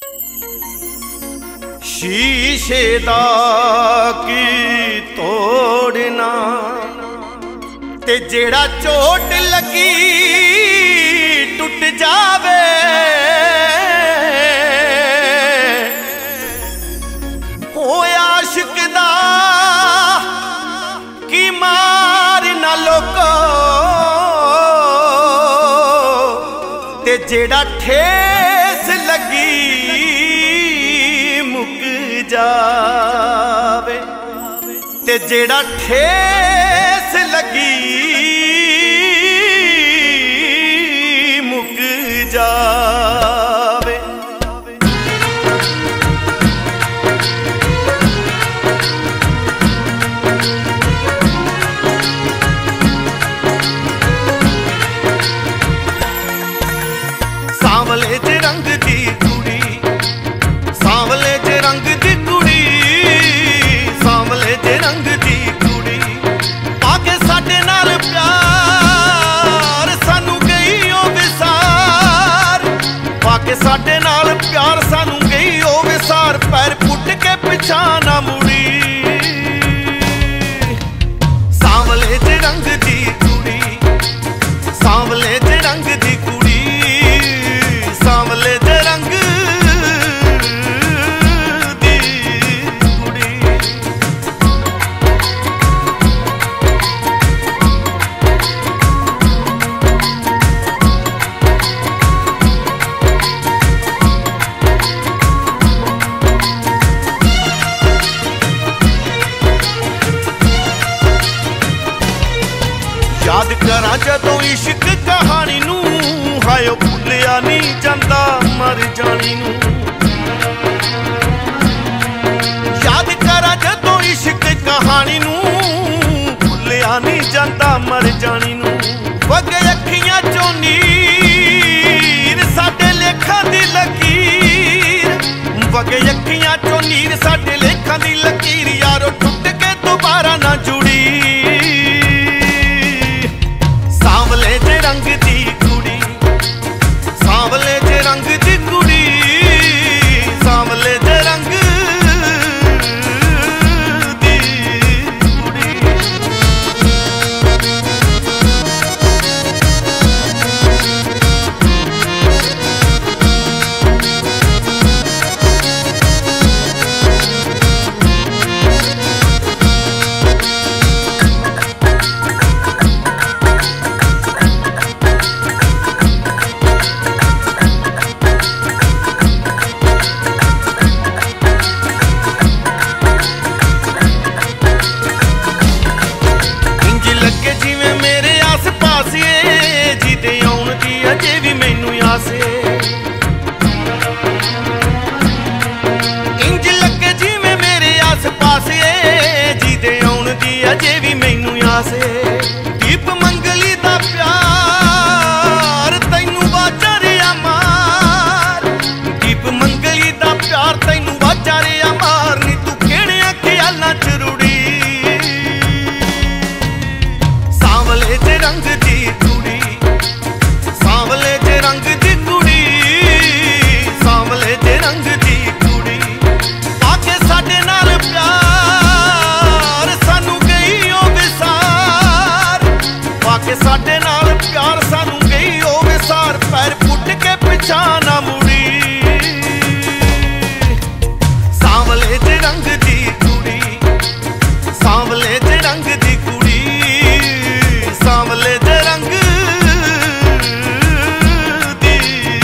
शीशे दा की तोड़ना ते जेड़ा चोट लगी टुट जावे, होया आशिक दा की मार ना लोको ते जेड़ा ठेस लगी मुक जावे, ते जेड़ा ठेस लगी मुक जावे। सांवले जे रंग दी कुड़ी, सांवले जे रंग दी कुड़ी, सांवले जे रंग दी कुड़ी, आके साडे नाल प्यार सानू गई ओ विसार, आके साडे नाल प्यार सानू गई ओ विसार, पैर पुट के पिछा ना मुड़ी। सांवले जे रंग दी कुड़ी, सांवले जे रंग दी कुड़ी, सांवले जे रंग दी कुड़ी। याद करा जदों इश्क कहानी नू, हाय भुलिया नहीं जांदा मर जानी नू। याद करा जदों इश्क कहानी नू, भुलिया नहीं जांदा मर जानी नू। वगे अखियां चों नीर साडे लेखां दी लकीर, वगे अखियां चों नीर साडे लेखां दी लकीर, यारो टुट के दोबारा ना जुड़ी। सांवले जे रंग दी कुड़ी, सांवले जे रंग दी कुड़ी, सांवले जे रंग दी कुड़ी। इंज लगे जिवें मेरे आस पास, जी दे आउण दी अजे भी मैनू आस।